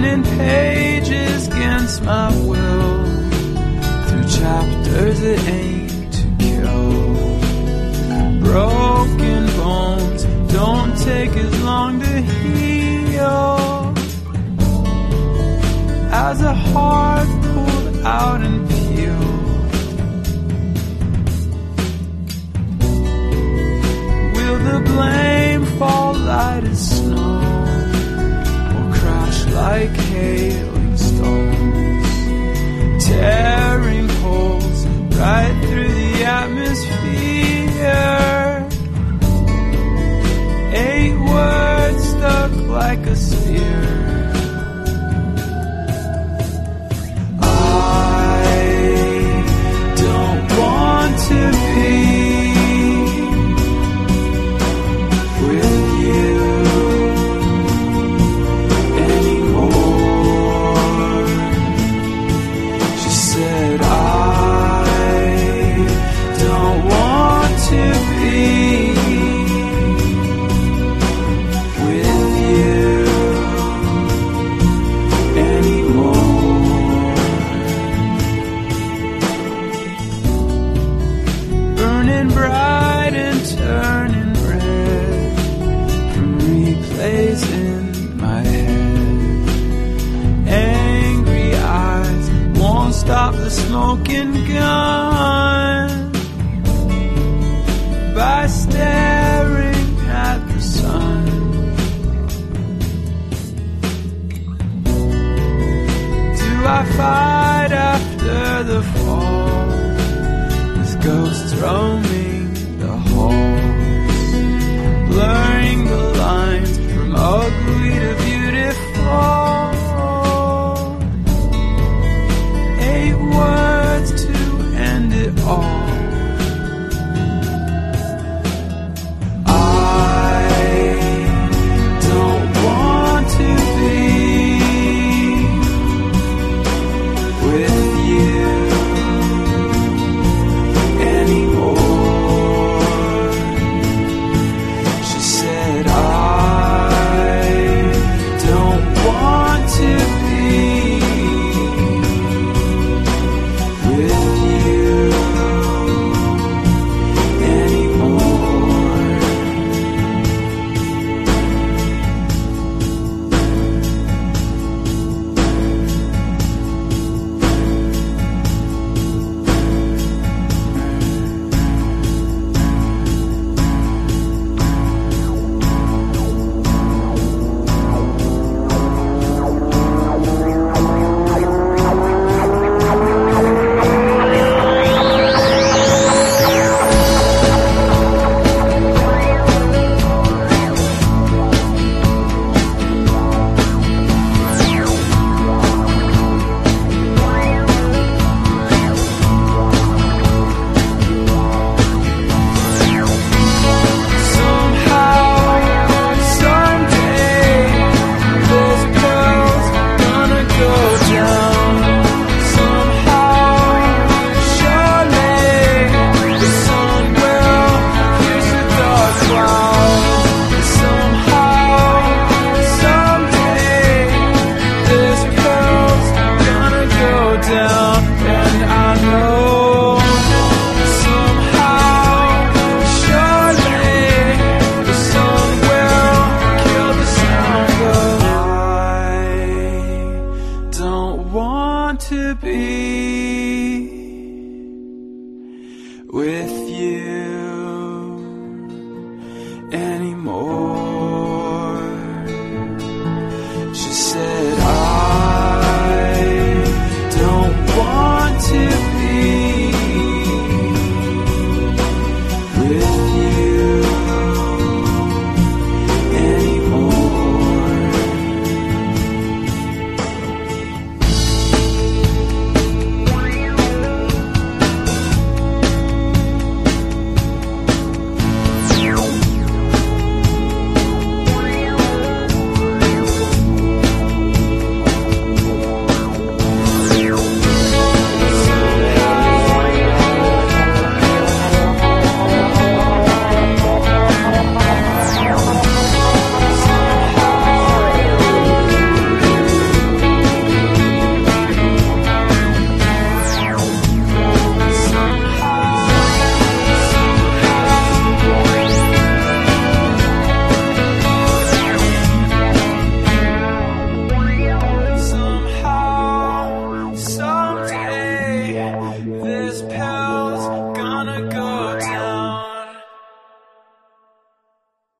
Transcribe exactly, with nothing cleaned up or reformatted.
turning pages against my will, through chapters that aim to kill. Broken bones don't take as long to heal as a heart pulled out and peeled. Will the blame fall light as snow, or crash like hailing stones, tearing holes right through the atmosphere? Eight words stuck like a spear. I don't want to be with you anymore. She said, I don't want to be with you anymore. Burning bright and turning red from replays in my head. Angry eyes won't stop the smoking gun by staring at the sun. Do I fight after the fall, with ghosts roaming the hall?